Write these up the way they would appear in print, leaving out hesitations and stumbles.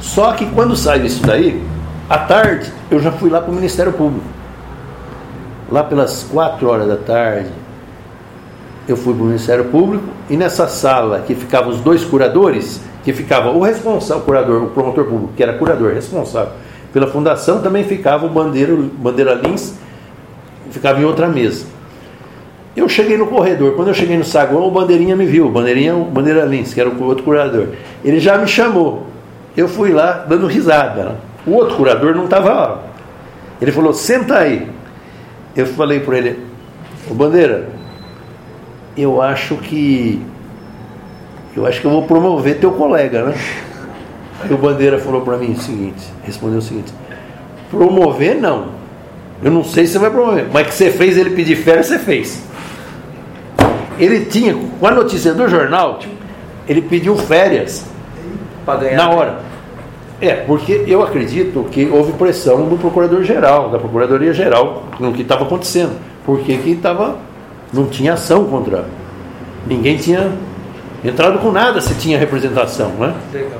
Só que quando saiu isso daí, à tarde, eu já fui lá para o Ministério Público. Lá pelas 4 horas da tarde, eu fui para o Ministério Público, e nessa sala que ficavam os 2 curadores, que ficava o responsável, o curador, o promotor público, que era curador responsável pela fundação, também ficava o Bandeira Lins, ficava em outra mesa. Eu cheguei no corredor, quando eu cheguei no saguão, o Bandeirinha me viu, o Bandeira Lins, que era o outro curador. Ele já me chamou. Eu fui lá dando risada. O outro curador não estava lá. Ele falou, senta aí. Eu falei para ele, ô Bandeira, eu acho que eu vou promover teu colega, né? Aí o Bandeira falou para mim respondeu o seguinte, promover não. Eu não sei se você vai promover, mas que você fez ele pedir férias, você fez. Ele tinha, com a notícia do jornal, ele pediu férias na hora. Porque eu acredito que houve pressão do Procurador-Geral, da Procuradoria-Geral, no que estava acontecendo. Porque não tinha ação contra. Ninguém tinha entrado com nada se tinha representação, né? Legal.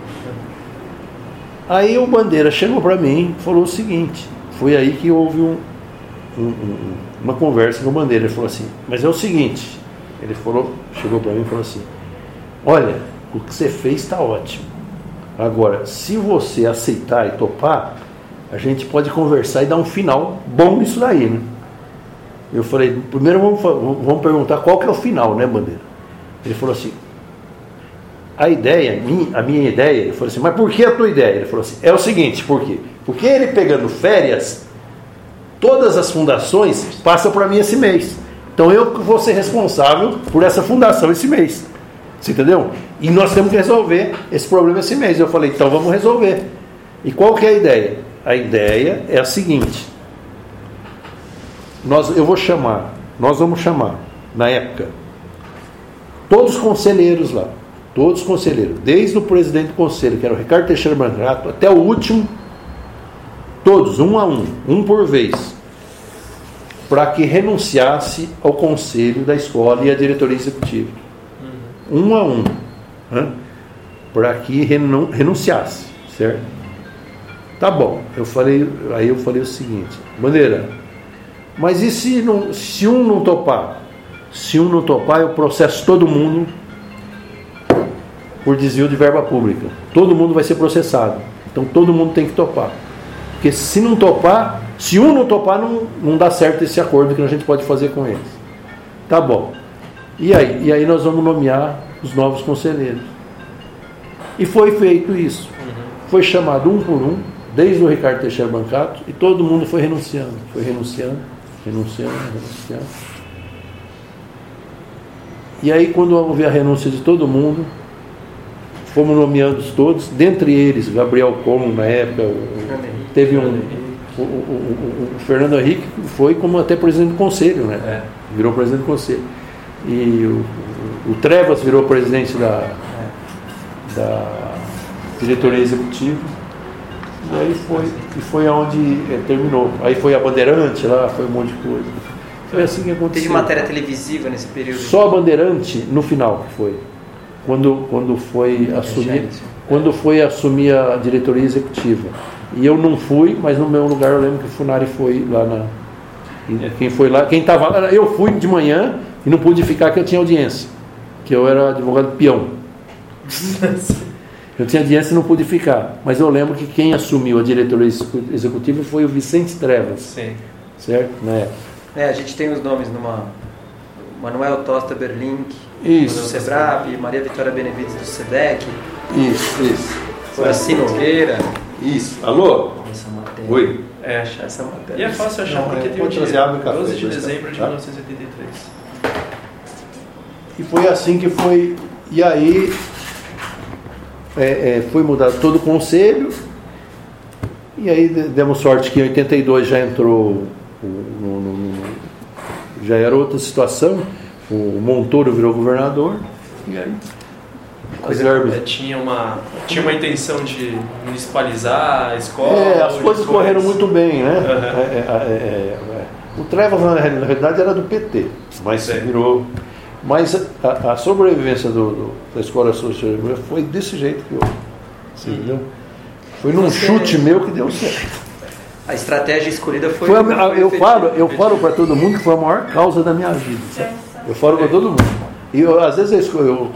Aí o Bandeira chegou para mim e falou o seguinte, foi aí que houve uma conversa com o Bandeira. Ele falou assim, mas é o seguinte, chegou para mim e falou assim, olha, o que você fez está ótimo. Agora, se você aceitar e topar, a gente pode conversar e dar um final bom nisso daí, né? Eu falei, primeiro vamos perguntar qual que é o final, né, Bandeira? Ele falou assim, a minha ideia, ele falou assim, mas por que a tua ideia? Ele falou assim, é o seguinte, por quê? Porque ele pegando férias, todas as fundações passam para mim esse mês. Então eu vou ser responsável por essa fundação esse mês. Você entendeu? E nós temos que resolver esse problema esse mês. Eu falei, então vamos resolver. E qual que é a ideia? A ideia é a seguinte. Nós vamos chamar, na época, todos os conselheiros lá. Todos os conselheiros. Desde o presidente do conselho, que era o Ricardo Teixeira Brancato, até o último, todos, um a um por vez, para que renunciasse ao conselho da escola e à diretoria executiva. Um a um, né? Para que renunciasse, certo? Tá bom, aí eu falei o seguinte, Bandeira, mas e se um não topar? Se um não topar, eu processo todo mundo por desvio de verba pública. Todo mundo vai ser processado. Então todo mundo tem que topar. Porque se um não topar, não dá certo esse acordo que a gente pode fazer com eles. Tá bom. E aí nós vamos nomear os novos conselheiros. E foi feito isso. Foi chamado um por um, desde o Ricardo Teixeira Brancato, e todo mundo foi renunciando. Foi renunciando. E aí, quando houve a renúncia de todo mundo, fomos nomeando todos, dentre eles, Gabriel Como, na época, teve o Fernando Henrique, foi como até presidente do conselho, né? Virou presidente do conselho. E o Trevas virou presidente da diretoria executiva. E aí foi onde terminou. Aí foi a Bandeirante lá, foi um monte de coisa. Foi assim que aconteceu. Teve matéria televisiva nesse período? Só a Bandeirante no final que foi. Quando foi assumir a diretoria executiva. E eu não fui, mas no meu lugar eu lembro que o Funari foi lá quem foi lá, quem estava lá, eu fui de manhã e não pude ficar porque eu tinha audiência. Que eu era advogado peão. Eu tinha audiência e não pude ficar. Mas eu lembro que quem assumiu a diretoria executiva foi o Vicente Trevas. Sim. Certo? Né? A gente tem os nomes Manuel Tosta Berlink, do Sebrap, Maria Vitória Benevides do SEDEC. Isso. Horaci Nogueira. Isso. Alô? Essa matéria. Oi. Achar essa matéria. E é fácil achar porque tem o dia 12 de dezembro de 1983. E foi assim que foi. E aí foi mudado todo o conselho. E aí demos sorte que em 82 já entrou, já era outra situação. O Montoro virou governador. E aí tinha uma intenção de municipalizar a escola. As coisas correram muito bem, né? O Trevas, na realidade, era do PT, mas virou. Mas a sobrevivência da escola social foi desse jeito que houve. Entendeu? Foi num chute meu que deu certo. A estratégia escolhida foi eu falo para todo mundo que foi a maior causa da minha vida. Sabe? Eu falo para todo mundo. E às vezes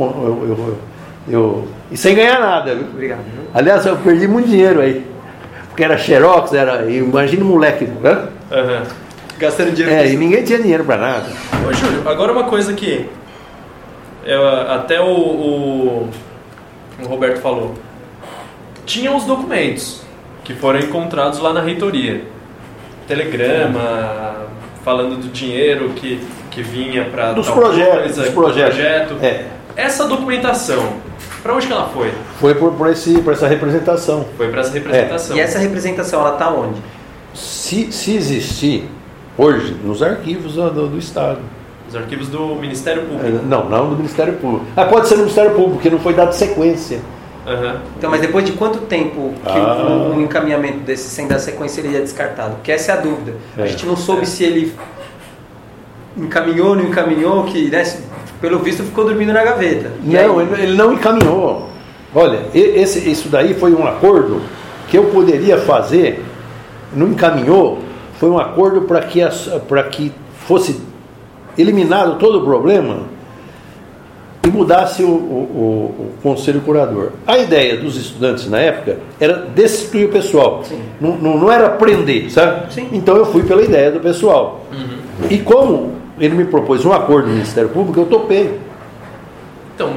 e sem ganhar nada. Viu? Obrigado. Aliás, eu perdi muito dinheiro aí. Porque era xerox, imagina um moleque. Né? Uhum. Gastando dinheiro. E ninguém tinha dinheiro para nada. Ô, Júlio, agora uma coisa que até o Roberto falou. Tinham os documentos que foram encontrados lá na reitoria. Telegrama, falando do dinheiro que vinha para dos projetos. Projeto. Essa documentação, para onde que ela foi? Foi por essa representação. Foi para essa representação. E essa representação, ela está onde? Se existir, hoje, nos arquivos do Estado. Os arquivos do Ministério Público. Não do Ministério Público. Pode ser no Ministério Público, porque não foi dado sequência. Uhum. Então, mas depois de quanto tempo que um encaminhamento desse sem dar sequência ele é descartado? Porque essa é a dúvida. A gente não soube se ele encaminhou, não encaminhou, que, né, pelo visto ficou dormindo na gaveta. Não, ele não encaminhou. Olha, isso daí foi um acordo que eu poderia fazer, não encaminhou, foi um acordo para que fosse eliminado todo o problema e mudasse o conselho curador. A ideia dos estudantes na época era destituir o pessoal. Não era prender, sabe? Sim. Então eu fui pela ideia do pessoal. Uhum. E como ele me propôs um acordo no Ministério Público, eu topei. Então,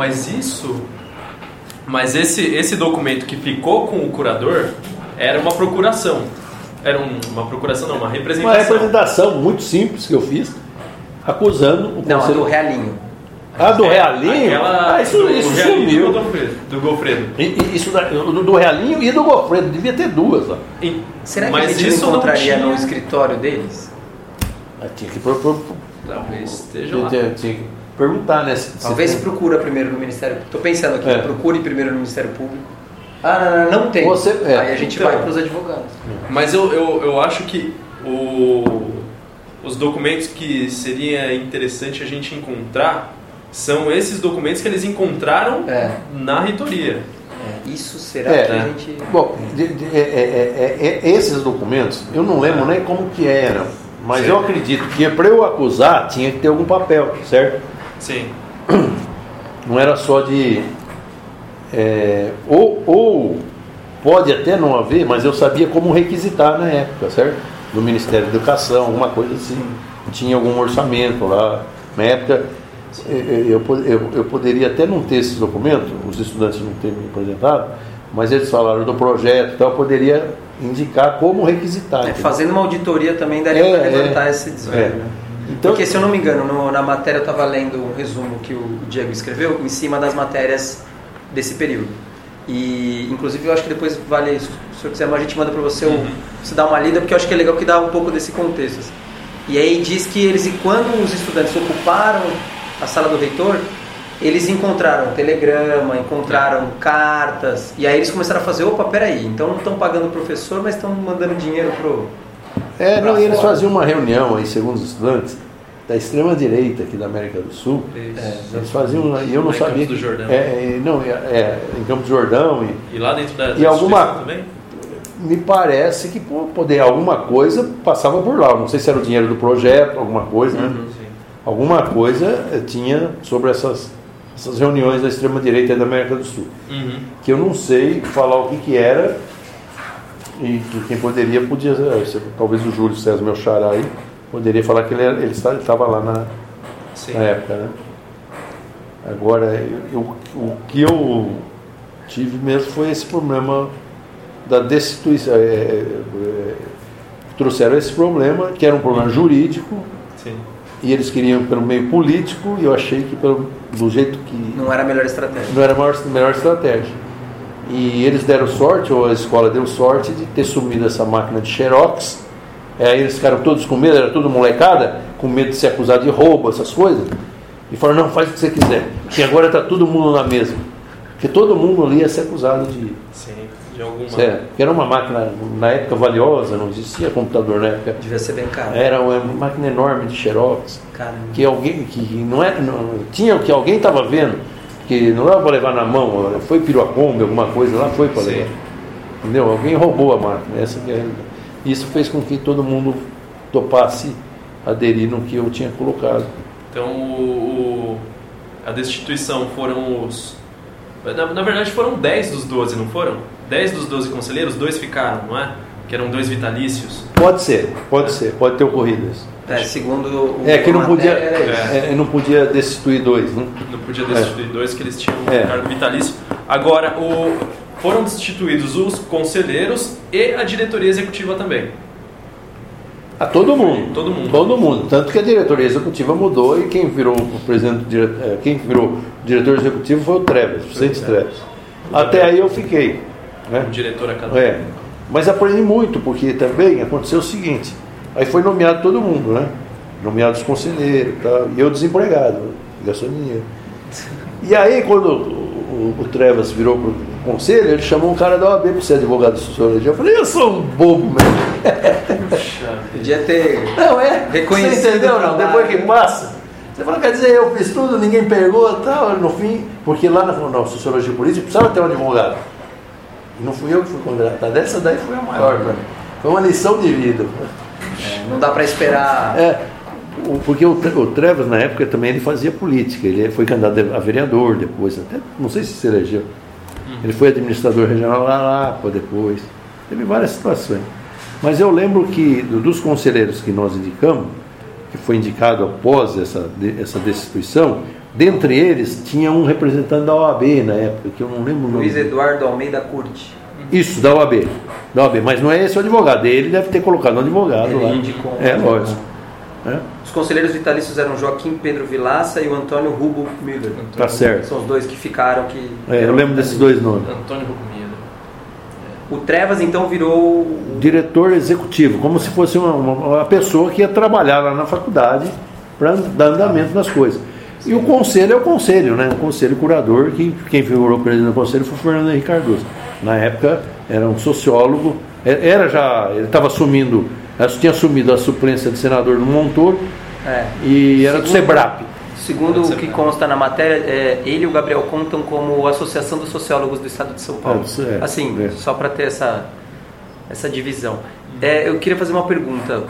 mas esse documento que ficou com o curador era uma procuração. Era uma procuração, não, uma representação. Uma representação muito simples que eu fiz, acusando o conselho... Não, do Realinho. Do Realinho? Isso sumiu. Do Gofredo. Isso do Realinho e do Gofredo. Devia ter duas lá. Será que a gente isso encontraria no escritório deles? Tinha que talvez esteja lá. Tinha que perguntar, né? Talvez procura primeiro no Ministério Público. Estou pensando aqui, procure primeiro no Ministério Público. Não tem. Aí a gente vai para os advogados. Mas eu acho que os documentos que seria interessante a gente encontrar são esses documentos que eles encontraram na reitoria. Isso será que a gente... Bom, esses documentos, eu não lembro nem como que eram, mas eu acredito que para eu acusar tinha que ter algum papel, certo? Sim. Não era só de... ou pode até não haver, mas eu sabia como requisitar na época, certo? Do Ministério da Educação, alguma coisa assim. Tinha algum orçamento lá. Na época, eu poderia até não ter esses documentos, os estudantes não terem me apresentado, mas eles falaram do projeto, então eu poderia indicar como requisitar. Fazendo uma auditoria também daria para levantar esse desvio. Né? Então, porque, se eu não me engano, na matéria eu estava lendo um resumo que o Diego escreveu em cima das matérias desse período. E, inclusive, eu acho que depois vale, se o senhor quiser, a gente manda para você, você dar uma lida, porque eu acho que é legal que dá um pouco desse contexto. Assim. E aí diz que quando os estudantes ocuparam a sala do reitor, eles encontraram telegrama, encontraram cartas, e aí eles começaram a fazer, peraí, então não estão pagando o professor, mas estão mandando dinheiro e eles faziam uma reunião aí, segundo os estudantes, da extrema-direita aqui da América do Sul. Eles faziam, e eu não sabia. Em Campos do Jordão. Em Campos do Jordão. E lá dentro da também? Me parece que alguma coisa passava por lá. Não sei se era o dinheiro do projeto, alguma coisa, né? Alguma coisa tinha sobre essas reuniões da extrema-direita da América do Sul. Que eu não sei falar o que era, e que quem podia, talvez o Júlio César, meu xará aí, poderia falar que ele estava lá na época, né? Agora, o que eu tive mesmo foi esse problema da destituição. Trouxeram esse problema, que era um problema jurídico, e eles queriam pelo meio político, e eu achei que do jeito que... Não era a melhor estratégia. Não era a melhor estratégia. E eles deram sorte, ou a escola deu sorte, de ter sumido essa máquina de xerox. Aí eles ficaram todos com medo, era tudo molecada, com medo de ser acusado de roubo, essas coisas. E falaram, não, faz o que você quiser, que agora está todo mundo na mesma. Porque todo mundo ali ia ser acusado de... Sim, de alguma... Porque era uma máquina, na época, valiosa, não existia computador na época. Devia ser bem caro. Era uma máquina enorme de xerox. Caramba. Que alguém, tinha o que alguém estava vendo, que não dava para levar na mão, foi Piruacombe, alguma coisa lá, foi para levar. Entendeu? Alguém roubou a máquina. Essa que é a realidade. Isso fez com que todo mundo topasse aderir no que eu tinha colocado. Então, a destituição foram os... Na verdade, foram 10 dos 12, não foram? 10 dos 12 conselheiros, 2 ficaram, não é? Que eram 2 vitalícios. Pode ser, pode ter ocorrido isso. Segundo o que não podia destituir 2, né? Não podia destituir 2, que eles tinham um cargo vitalício. Agora, foram destituídos os conselheiros e a diretoria executiva também. A todo mundo. Todo mundo. Tanto que a diretoria executiva mudou e quem virou o presidente, quem virou diretor executivo foi o Treves, Vicente Treves. Até aí eu fiquei. Né? O diretor acadêmico. Mas aprendi muito, porque também aconteceu o seguinte, aí foi nomeado todo mundo, né? Nomeado os conselheiros, tá? E eu desempregado, gasolina. E aí quando o Trevas virou pro conselho, ele chamou um cara da OAB para ser advogado de sociologia. Eu falei, eu sou um bobo mesmo. Podia ter reconhecido. Você entendeu, não? Depois que passa, você fala, quer dizer, eu fiz tudo, ninguém pegou e tal, no fim, porque lá na sociologia política precisava ter um advogado. E não fui eu que fui contratado. Essa daí foi a maior, né? Foi uma lição de vida. Não dá para esperar. Porque o Trevas, na época, também ele fazia política. Ele foi candidato a vereador depois, até não sei se elegeu. Ele foi administrador regional lá depois. Teve várias situações. Mas eu lembro que dos conselheiros que nós indicamos, que foi indicado após essa destituição, dentre eles tinha um representante da OAB na época, que eu não lembro o nome. Luiz Eduardo Almeida Curti. Isso, da OAB. Mas não é esse o advogado. Ele deve ter colocado um advogado lá. Indicou. Lógico. Os conselheiros vitalícios eram Joaquim Pedro Vilaça e o Antônio Rubo Müller. Tá certo. São os 2 que ficaram. Eu lembro desses 2 nomes. Antônio Rubo Müller. O Trevas então virou diretor executivo, como se fosse uma pessoa que ia trabalhar lá na faculdade para dar andamento nas coisas. E o conselho é o conselho, né? O conselho curador, que quem figurou presidente do conselho foi o Fernando Henrique Cardoso. Na época era um sociólogo, ele estava assumindo, tinha assumido a suplência de senador no Montoro e era do SEBRAP. Segundo o que consta na matéria, ele e o Gabriel contam como Associação dos Sociólogos do Estado de São Paulo. Só para ter essa divisão. Eu queria fazer uma pergunta.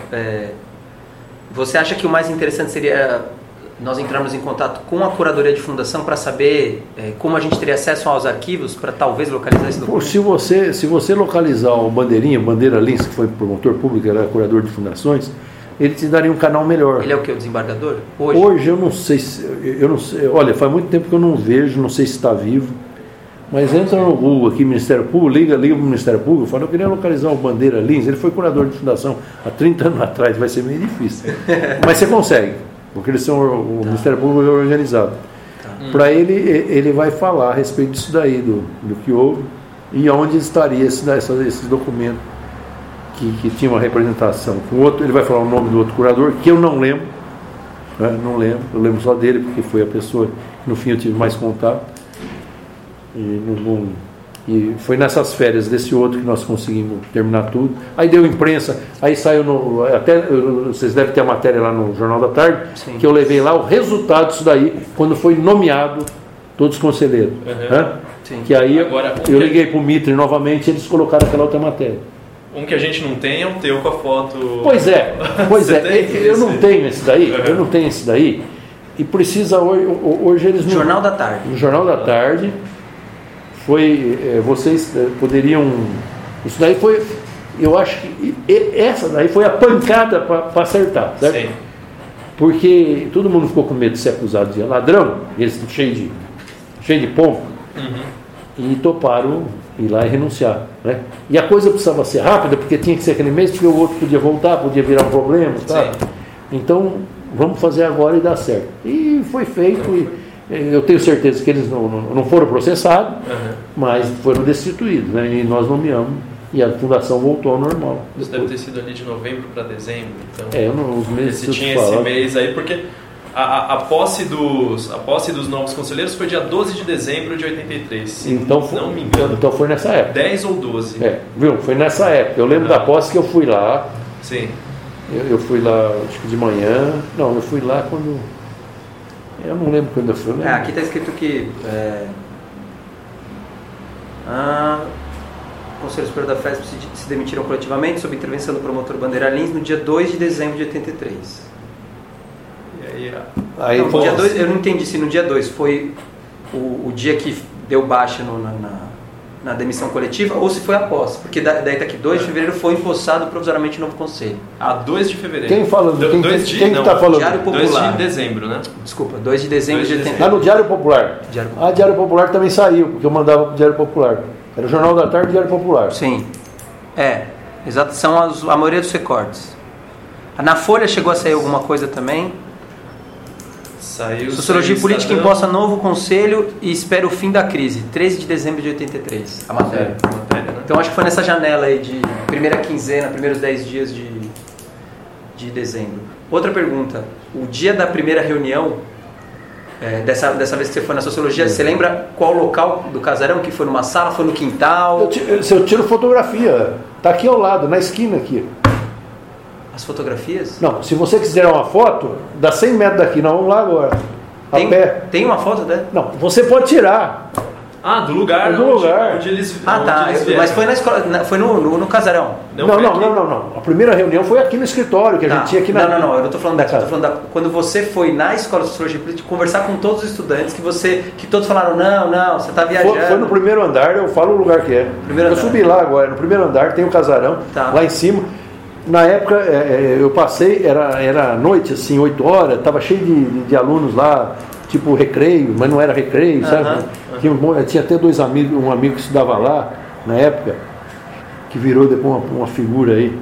Você acha que o mais interessante seria nós entrarmos em contato com a curadoria de fundação para saber como a gente teria acesso aos arquivos para talvez localizar esse documento? Se você localizar o Bandeira Lins, que foi promotor público, era curador de fundações, ele te daria um canal melhor. Ele é o que? O desembargador? Hoje eu não sei olha, faz muito tempo que eu não vejo, não sei se está vivo, mas entra no Google aqui, Ministério Público, liga para o Ministério Público, fala, eu queria localizar o Bandeira Lins, ele foi curador de fundação há 30 anos atrás, vai ser meio difícil. Mas você consegue, porque eles são, o Ministério Público é organizado. Para ele vai falar a respeito disso daí, do que houve, e onde estaria esses documentos. Que tinha uma representação com outro, ele vai falar o nome do outro curador, que eu não lembro, não lembro, eu lembro só dele, porque foi a pessoa que no fim eu tive mais contato. E foi nessas férias desse outro que nós conseguimos terminar tudo. Aí deu imprensa, aí saiu vocês devem ter a matéria lá no Jornal da Tarde. Sim. Que eu levei lá o resultado disso daí, quando foi nomeado todos os conselheiros. Que aí eu liguei para o Mitre novamente, eles colocaram aquela outra matéria. Um que a gente não tem é o teu com a foto. Pois é. Eu não tenho esse daí. E precisa hoje eles não. Jornal da Tarde. No Jornal da Tarde vocês poderiam. Isso daí foi. Eu acho que essa daí foi a pancada para acertar, certo? Sim. Porque todo mundo ficou com medo de ser acusado de ladrão, eles cheio de pompa, e toparam ir lá e renunciar, né? E a coisa precisava ser rápida, porque tinha que ser aquele mês, porque o outro podia voltar, podia virar um problema, tá? Então, vamos fazer agora e dar certo. E foi feito, e eu tenho certeza que eles não foram processados, mas foram destituídos, né? E nós nomeamos, e a fundação voltou ao normal. Isso deve ter sido ali de novembro para dezembro, então. Os meses. Se tinha esse mês aí, porque a posse dos novos conselheiros foi dia 12 de dezembro de 83. Então, não me engano. Então foi nessa época. 10 ou 12. Viu? Foi nessa época. Eu lembro da posse que eu fui lá. Sim. Eu fui lá, acho que de manhã. Não, eu fui lá quando. Eu não lembro quando eu fui. Aqui está escrito que. Conselho Superior da FESP se demitiram coletivamente sob intervenção do promotor Bandeira Lins no dia 2 de dezembro de 83. E aí não, dia 2, eu não entendi se no dia 2 foi o dia que deu baixa na demissão coletiva ou se foi após, porque daí daqui 2 de fevereiro foi empossado provisoriamente o novo conselho. 2 de fevereiro. Quem fala? Quem está falando? Diário Popular. 2 de dezembro, né? Desculpa, 2 de dezembro de 83. Ah, no Diário Popular. Diário Popular também saiu, porque eu mandava pro Diário Popular. Era o Jornal da Tarde e Diário Popular. Sim. Exato, são a maioria dos recortes. Na Folha chegou a sair alguma coisa também? Saiu. Sociologia Política imposta novo conselho e espera o fim da crise. 13 de dezembro de 83. A matéria. Né? Então acho que foi nessa janela aí de primeira quinzena, primeiros 10 dias de dezembro. Outra pergunta. O dia da primeira reunião, dessa vez que você foi na Sociologia, você lembra qual local do casarão? Que foi numa sala? Foi no quintal? Eu tiro fotografia. Está aqui ao lado, na esquina aqui. As fotografias? Não, se você quiser uma foto, dá 100 metros daqui, nós vamos lá agora. Tem uma foto dela? Não, você pode tirar. Do lugar onde eles mas foi na escola, foi no casarão. Não. A primeira reunião foi aqui no escritório, que a gente tinha aqui na... Não, eu não estou falando daqui, estou falando quando você foi na Escola de Sociologia Política conversar com todos os estudantes, que todos falaram, não, você está viajando. Foi no primeiro andar, eu falo o lugar que é. Eu subi lá agora, no primeiro andar, tem o casarão, lá em cima. Na época, eu passei, era noite, assim, 8 horas, estava cheio de alunos lá, tipo recreio, mas não era recreio, sabe? Tinha até um amigo que estudava lá, na época, que virou depois uma figura aí.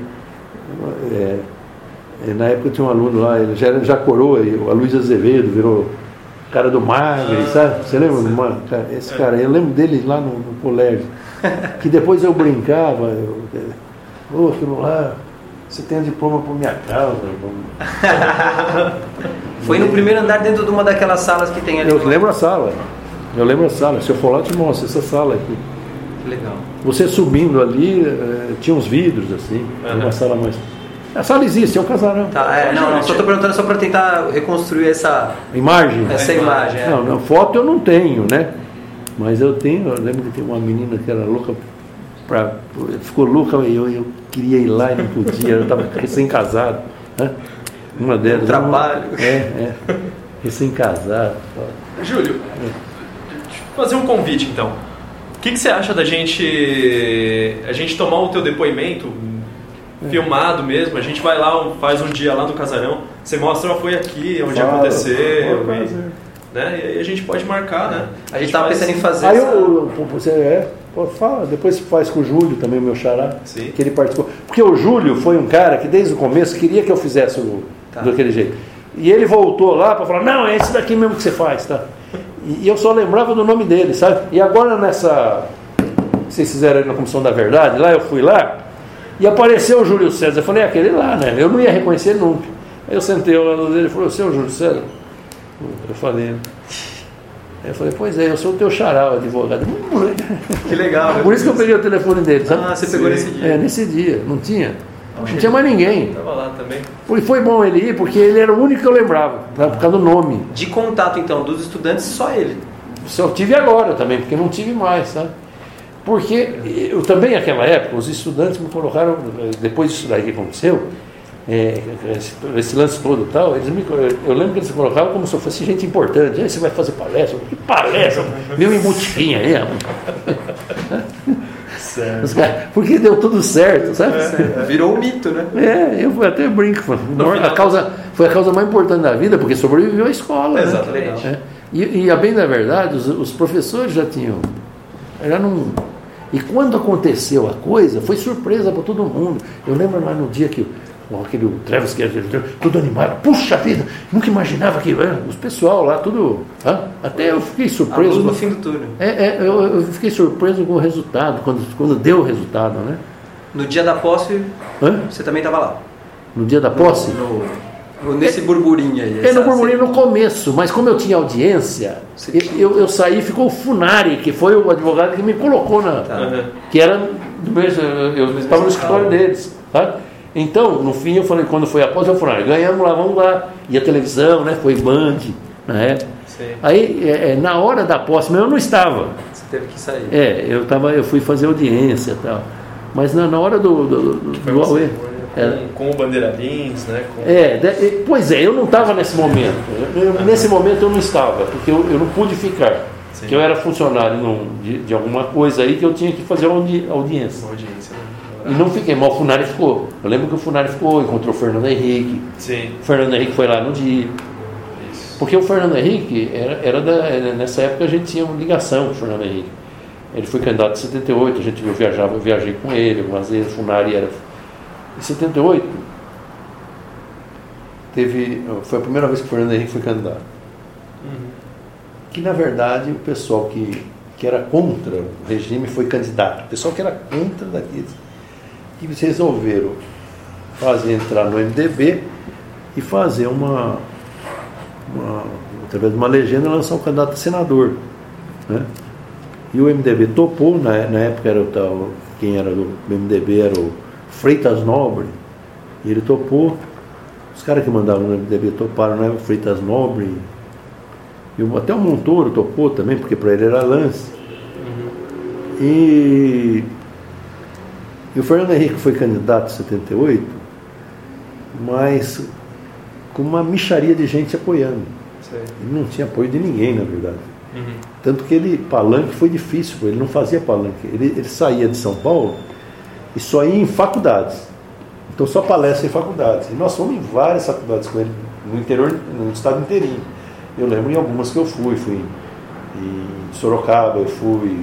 Na época tinha um aluno lá, ele já coroa, o Luiz Azevedo, virou cara do Magre, sabe? Você lembra? Esse cara, eu lembro dele lá no colégio, que depois eu brincava, aquilo lá... Você tem um diploma por minha causa. Foi no primeiro andar dentro de uma daquelas salas que tem ali. Eu lembro a sala. Se eu for lá, eu te mostro essa sala aqui. Que legal. Você subindo ali, tinha uns vidros assim. Uma sala mais. A sala existe, é um casarão. Só estou perguntando só para tentar reconstruir essa imagem. Essa imagem. Não, foto eu não tenho, né? Mas eu lembro que tem uma menina que era louca. Ficou louca, eu queria ir lá e não podia, eu estava recém-casado, né? Uma delas. Trabalho. Recém-casado. Júlio, deixa eu fazer um convite então. O que você acha da gente tomar o teu depoimento, filmado mesmo? A gente vai lá, faz um dia lá no casarão, você mostra, foi aqui, onde aconteceu. Né? E aí a gente pode marcar, né? A gente estava pensando em fazer. Aí fala, depois você faz com o Júlio também, o meu xará, que ele participou. Porque o Júlio foi um cara que desde o começo queria que eu fizesse daquele jeito. E ele voltou lá para falar, não, é esse daqui mesmo que você faz, tá? E eu só lembrava do nome dele, sabe? E agora que vocês fizeram aí na Comissão da Verdade, lá eu fui lá, e apareceu o Júlio César. Eu falei, aquele lá, né? Eu não ia reconhecer ele nunca. Aí eu sentei ao lado dele e falou, você é o Júlio César? Eu falei, pois é, eu sou o teu xará, o advogado. Que legal. Por isso que eu peguei o telefone dele, sabe? Você pegou nesse dia? Nesse dia, não tinha mais ninguém. Estava lá também. Foi bom ele ir, porque ele era o único que eu lembrava, por causa do nome. De contato, então, dos estudantes, só ele? Só tive agora também, porque não tive mais, sabe? Porque eu também, naquela época, os estudantes me colocaram, depois disso daí que aconteceu, esse lance todo e tal, eu lembro que eles se colocavam como se eu fosse gente importante. Aí você vai fazer palestra? Que palestra? Meu embutiquinha aí. Porque deu tudo certo, sabe? Virou um mito, né? Eu até brinco. Foi a causa mais importante da vida, porque sobreviveu à escola. Exatamente. Né? E a bem da verdade, os professores já não. E quando aconteceu a coisa, foi surpresa para todo mundo. Eu lembro lá no dia que aquele Travis, tudo animado, puxa vida, nunca imaginava que os pessoal lá, tudo. Até eu fiquei surpreso. A luz no fim do túnel. Eu fiquei surpreso com o resultado, quando deu o resultado, né? No dia da posse, você também estava lá? No dia da posse? Nesse burburinho aí. No burburinho no começo, mas como eu tinha audiência, eu saí, ficou o Funari, que foi o advogado que me colocou que era do mesmo, eu estava no escritório deles, tá? Então, no fim, eu falei, quando foi a posse, eu falei, ganhamos lá, vamos lá. E a televisão, né, foi Band, né? Aí, na hora da posse, mas eu não estava. Você teve que sair. Eu fui fazer audiência e tal. Mas na hora do Aue... Com o Bandeira Lins, né? Pois é, eu não estava nesse momento. Nesse momento eu não estava, porque eu não pude ficar. Sim. Porque eu era funcionário de alguma coisa aí que eu tinha que fazer audiência. E não fiquei, mas o Funari ficou. Eu lembro que o Funari ficou, encontrou o Fernando Henrique. Sim. O Fernando Henrique foi lá no dia. Isso. Porque o Fernando Henrique, nessa época a gente tinha uma ligação com o Fernando Henrique. Ele foi candidato em 78, eu viajei com ele algumas vezes, o Funari era... Em 78, foi a primeira vez que o Fernando Henrique foi candidato. Que, na verdade, o pessoal que era contra o regime foi candidato. O pessoal que era contra daqueles que resolveram entrar no MDB e fazer através de uma legenda, lançar um candidato a senador. Né? E o MDB topou, na época quem era do MDB era o Freitas Nobre, e ele topou. Os caras que mandavam no MDB toparam, não era o Freitas Nobre, e até o Montoro topou também, porque para ele era lance. E o Fernando Henrique foi candidato em 78, mas com uma mixaria de gente apoiando. Ele não tinha apoio de ninguém, na verdade. Tanto que palanque foi difícil, ele não fazia palanque. Ele saía de São Paulo e só ia em faculdades. Então só palestra em faculdades. E nós fomos em várias faculdades com ele, no interior, no estado inteirinho. Eu lembro em algumas que eu fui em Sorocaba, eu fui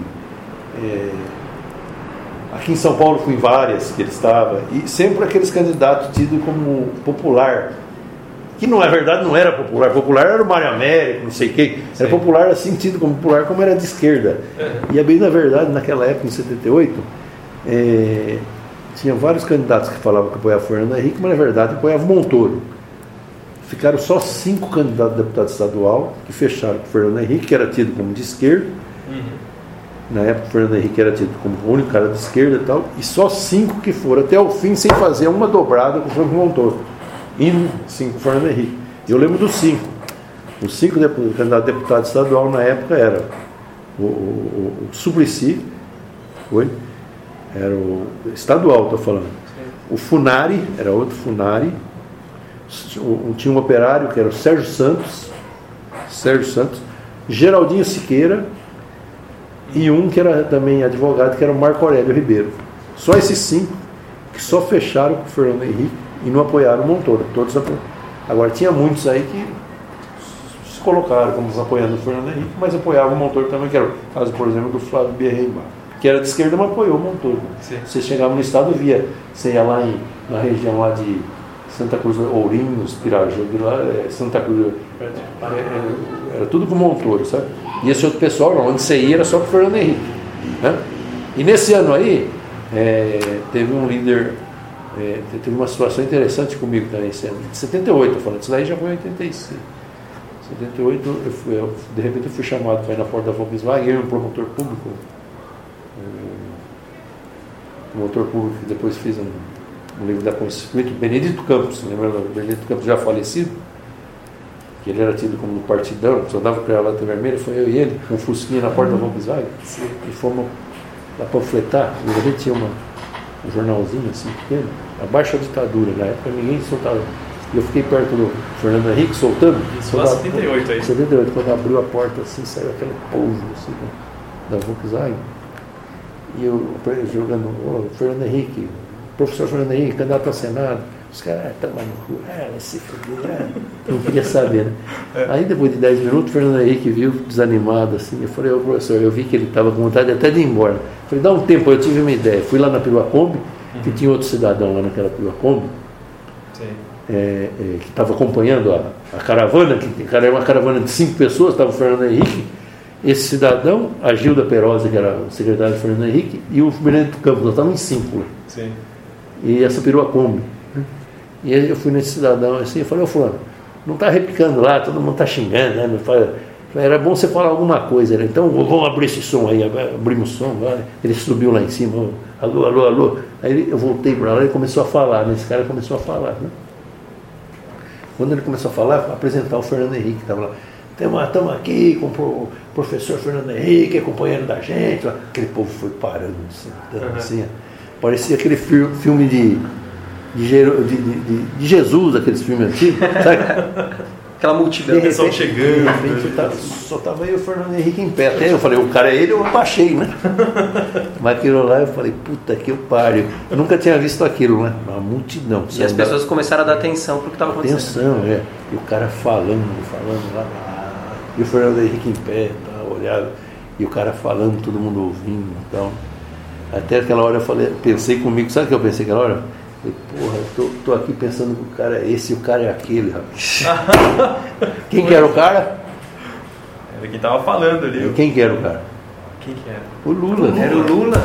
aqui em São Paulo, fui em várias que ele estava, e sempre aqueles candidatos tidos como popular, que não é verdade, não era popular era o Mário Américo, não sei quem, era popular assim, tido como popular, como era de esquerda. E bem na verdade, naquela época, em 78, tinha vários candidatos que falavam que apoiavam o Fernando Henrique, mas na verdade apoiavam o Montoro. Ficaram só 5 candidatos a deputado estadual que fecharam com o Fernando Henrique, que era tido como de esquerda. Na época o Fernando Henrique era tido como o único cara de esquerda e tal, e só 5 que foram até o fim sem fazer uma dobrada com o Franco Montoro. Indo 5 com o Fernando Henrique. Eu lembro dos 5. Os 5 candidatos a deputado estadual na época era o Suplicy, era o estadual, estou falando. O Funari, era outro Funari. Tinha um operário que era o Sérgio Santos, Geraldinho Siqueira, e um que era também advogado, que era o Marco Aurélio Ribeiro. Só esses 5 que só fecharam com o Fernando Henrique e não apoiaram o Montoro. Todos apoiaram. Agora tinha muitos aí que se colocaram como apoiando o Fernando Henrique, mas apoiavam o Montoro também, que era o caso, por exemplo, do Flávio Bierreimar, que era de esquerda, mas apoiou o Montoro. Você chegava no estado, você ia lá na região lá de Santa Cruz, Ourinhos, Pirajá, Santa Cruz, era tudo com o Montoro, sabe? E esse outro pessoal, onde você ia, era só com o Fernando Henrique. Né? E nesse ano aí, teve um líder, teve uma situação interessante comigo também, esse ano, de 78, eu falando, isso daí já foi em 86. 78, de repente eu fui chamado para ir na porta da Volkswagen, eu e um promotor público, que depois fiz um livro da Constituinte, Benedito Campos, lembra do Benedito Campos já falecido? Que ele era tido como partidão, só dava com a lata vermelha, foi eu e ele, com um fusquinha na porta da Volkswagen, e fomos lá panfletar, e a gente tinha um jornalzinho assim pequeno, abaixo da ditadura, na época ninguém soltava. E eu fiquei perto do Fernando Henrique soltando. Isso lá 78 aí. 78, quando abriu a porta assim, saiu aquele polvo assim, da Volkswagen. E eu jogando, Fernando Henrique, professor Fernando Henrique, candidato a Senado. Os caras, tava no cu, vai se fuder, não queria saber, né? Aí depois de 10 minutos, o Fernando Henrique viu desanimado assim. Eu falei, professor, eu vi que ele estava com vontade até de ir embora. Eu falei, dá um tempo, eu tive uma ideia. Fui lá na Piruacombi, que tinha outro cidadão lá naquela Piruacombi, que estava acompanhando a caravana, que era uma caravana de 5 pessoas, estava o Fernando Henrique, esse cidadão, a Gilda Perosa, que era o secretário do Fernando Henrique, e o Benedito Campos, nós estávamos em 5 lá. Sim. E essa Piruacombi. E aí eu fui nesse cidadão assim, eu falei, ô fulano, não está repicando lá, todo mundo está xingando, né? Era bom você falar alguma coisa, né? Então vamos abrir esse som aí, abrimos o som, ele subiu lá em cima, alô, alô, alô. Aí eu voltei para lá e começou a falar, né? Esse cara começou a falar, né? Quando ele começou a falar, apresentar o Fernando Henrique, que estava lá. Estamos aqui com o professor Fernando Henrique, companheiro da gente. Aquele povo foi parando, sentando assim. Parecia aquele filme de Jesus, aqueles filmes antigos, sabe? Aquela multidão. O pessoal chegando. De repente só tava eu e o Fernando Henrique em pé. Até eu falei, o cara é ele, eu baixei, né? Mas aquilo lá eu falei, puta que eu pariu. Eu nunca tinha visto aquilo, né? Uma multidão. E as pessoas começaram a dar atenção pro que estava acontecendo. Atenção, é. E o cara falando lá. E o Fernando Henrique em pé, olhando. E o cara falando, todo mundo ouvindo. Então, até aquela hora pensei comigo, sabe o que eu pensei aquela hora? Eu falei, porra, eu tô aqui pensando que o cara é esse e o cara é aquele, rapaz. Quem que era o cara? Era quem tava falando ali. E quem que era o cara? Quem que era? O Lula. Era o Lula?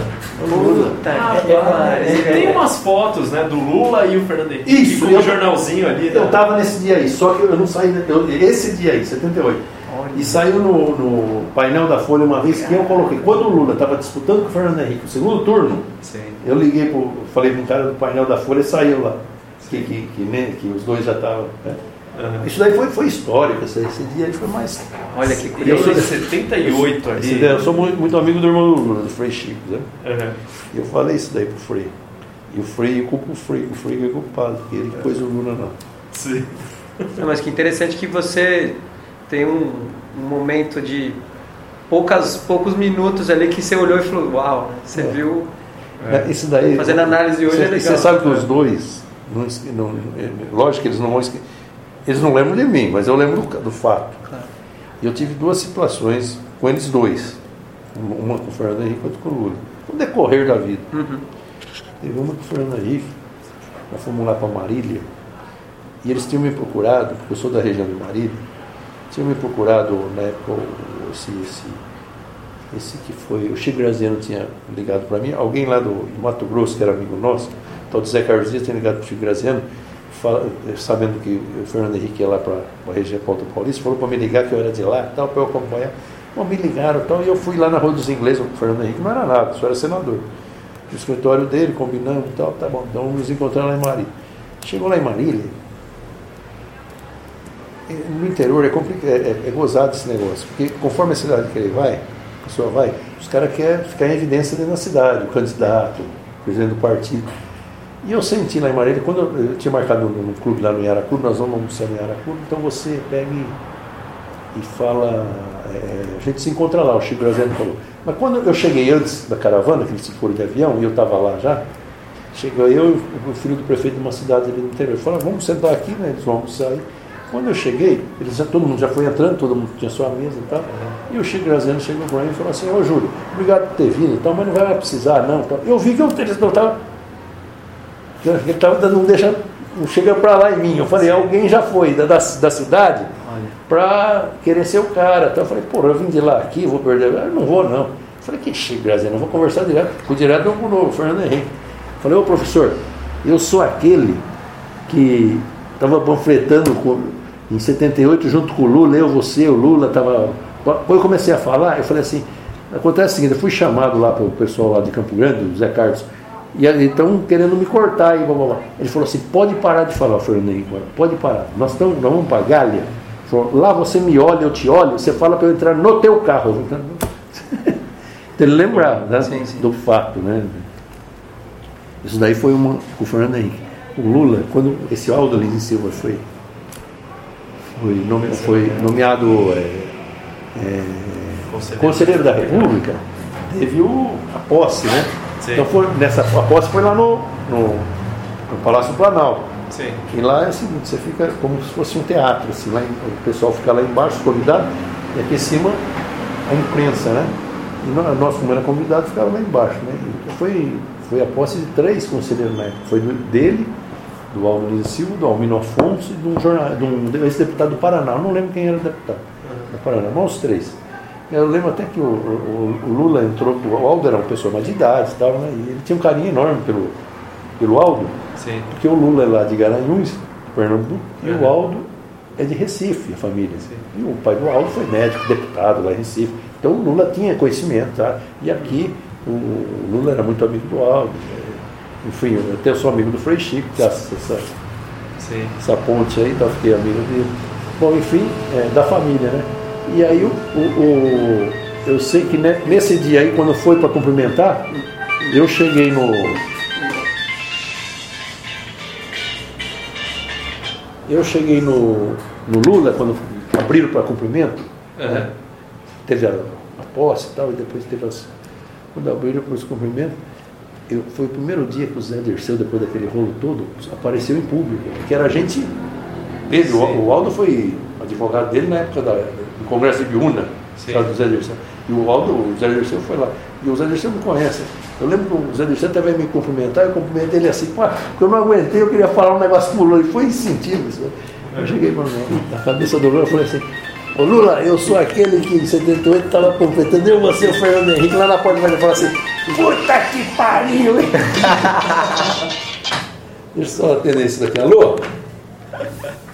Tem umas fotos, né, do Lula e o Fernando Henrique. Isso, com o jornalzinho ali. Eu tava nesse dia aí, só que eu não saí. Esse dia aí, 78. E saiu no painel da Folha uma vez que eu coloquei. Quando o Lula estava disputando com o Fernando Henrique, o segundo turno, eu liguei, falei para um cara do painel da Folha e saiu lá. Que os dois já estavam. Né? Uhum. Isso daí foi histórico, esse dia aí foi mais. Olha que curioso. Eu sou de 78 ali. Eu sou muito amigo do irmão do Lula, do Frei Chico. Né? Uhum. E eu falei isso daí pro Frei. E o Frei culpa o Frei que é culpado, porque ele pôs o Lula não. Sim. Não, mas que interessante que você tem um momento de poucos minutos ali que você olhou e falou, uau, você viu. Isso daí, fazendo análise hoje é legal. Você sabe que os dois, lógico que eles não vão esquecer. Eles não lembram de mim, mas eu lembro do fato. Claro. E eu tive duas situações com eles dois. Uma com o Fernando Henrique e outra com o Lula. No decorrer da vida. Uhum. Teve uma com o Fernando Henrique. Nós fomos lá para Marília. E eles tinham me procurado, porque eu sou da região de Marília. Tinham me procurado na época, esse que foi, o Chico Graziano tinha ligado para mim. Alguém lá do Mato Grosso, que era amigo nosso, o Zé Carlos Dias, tinha ligado para o Chico Graziano. Sabendo que o Fernando Henrique ia lá para a região Alto Paulista, falou para me ligar que eu era de lá e tal, para eu acompanhar. Bom, me ligaram e tal, e eu fui lá na Rua dos Ingleses, o Fernando Henrique não era nada, só era senador. No escritório dele, combinamos e tal, tá bom, então nos encontramos lá em Marília. Chegou lá em Marília, no interior é gozado esse negócio, porque conforme a cidade que ele vai, a pessoa vai, os caras querem ficar em evidência dentro da cidade, o candidato, o presidente do partido. E eu senti lá em Marília, quando eu tinha marcado no clube lá no Iaracuba, nós vamos almoçar no Iaracuba, então você pega e fala, a gente se encontra lá, o Chico Graziano falou. Mas quando eu cheguei antes da caravana, que eles foram de avião, e eu estava lá já, chegou eu e o filho do prefeito de uma cidade ali no interior, falaram, vamos sentar aqui, né? Eles vão almoçar aí. Quando eu cheguei, todo mundo já foi entrando, todo mundo tinha sua mesa e tal, e o Chico Graziano chegou para mim e falou assim, ô Júlio, obrigado por ter vindo e tal, mas não vai mais precisar não. Tal. Eu vi que eles não estavam... Ele estava não deixando, não chega para lá em mim. Eu falei, alguém já foi da cidade para querer ser o cara. Então eu falei, pô, eu vim de lá aqui, vou perder. Eu não vou, não. Eu falei, que Chico Graziano, eu vou conversar direto com o Fernando Henrique. Eu falei, ô professor, eu sou aquele que estava panfletando em 78 junto com o Lula, o Lula estava. Quando eu comecei a falar, eu falei assim, acontece o seguinte, eu fui chamado lá para o pessoal lá de Campo Grande, o Zé Carlos. E estão querendo me cortar aí, blá, blá, blá. Ele falou assim, pode parar de falar, Fernando Henrique, pode parar. Nós vamos para a Gália. Falou, lá você me olha, eu te olho, você fala para eu entrar no teu carro. Então ele lembrava, né, do fato, né? Isso daí foi com o Fernando Henrique. O Lula, quando esse Aldo Lins e Silva foi nomeado conselheiro da República, teve a posse, né? Sim. Então a posse foi lá no Palácio Planalto. Sim. E lá é o seguinte, você fica como se fosse um teatro, assim, o pessoal fica lá embaixo, convidado, e aqui em cima a imprensa, né? E nós, como era convidado, ficava lá embaixo, né? Então foi a posse de 3 conselheiros na época. Foi dele, do Aldo Lins e Silva, do Almino Afonso e de um ex-deputado do Paraná. Eu não lembro quem era o deputado do Paraná, mas os 3. Eu lembro até que o Lula entrou, o Aldo era uma pessoa mais de idade e tal, né? E ele tinha um carinho enorme pelo Aldo, sim. Porque o Lula é lá de Garanhuns, Pernambuco, e o Aldo é de Recife, a família. Sim. E o pai do Aldo foi médico, deputado lá em Recife. Então o Lula tinha conhecimento, tá? E aqui o Lula era muito amigo do Aldo. Enfim, eu até sou amigo do Frei Chico, que essa ponte aí, então eu fiquei amigo dele. Bom, enfim, da família, né? E aí eu sei que nesse dia aí, quando foi para cumprimentar, eu cheguei Eu cheguei no Lula, quando abriram para cumprimento, teve a posse e tal, e depois teve quando abriram para os cumprimentos, foi o primeiro dia que o Zé Dirceu, depois daquele rolo todo, apareceu em público, que era a gente dele. O Aldo foi advogado dele na época do Congresso de Biúna, do Zé Dirceu. E o Zé Dirceu foi lá. E o Zé Dirceu me conhece. Eu lembro que o Zé Dirceu até veio me cumprimentar, eu cumprimentei ele assim, porque eu não aguentei, eu queria falar um negócio pro Lula, e foi instintivo isso. Eu cheguei na cabeça do Lula e falei assim: ô Lula, eu sou aquele que em 78 estava completando, eu, você, o Fernando Henrique, lá na porta vai falar assim: puta que pariu, hein? Deixa eu só atender isso daqui. Alô?